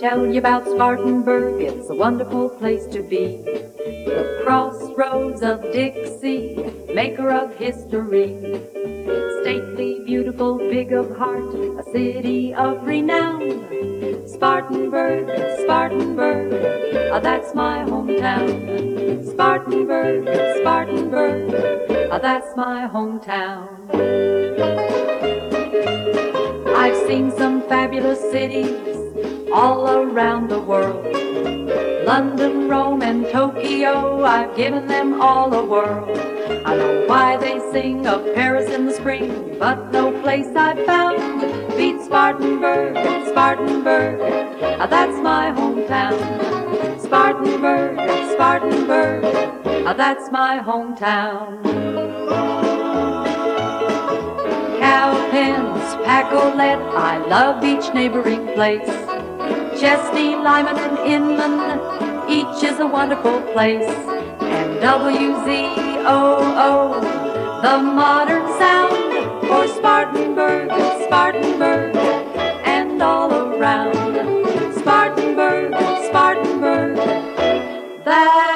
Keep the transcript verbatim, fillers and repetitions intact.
tell you about Spartanburg, it's a wonderful place to be. The crossroads of Dixie, maker of history. Stately, beautiful, big of heart, a city of renown. Spartanburg, Spartanburg, ah, that's my hometown. Spartanburg, Spartanburg, ah, that's my hometown. I've seen some fabulous cities all around the world. London, Rome, and Tokyo, I've given them all a whirl. I know why they sing of Paris in the spring, but no place I've found beats Spartanburg, Spartanburg, ah, that's my hometown. Spartanburg, Spartanburg, ah, that's my hometown. Cowpens, Pacolet, I love each neighboring place. Chesney, Lyman, and Inman, each is a wonderful place. And W Z O O, the modern sound for Spartanburg, Spartanburg, and all around. Spartanburg, Spartanburg, that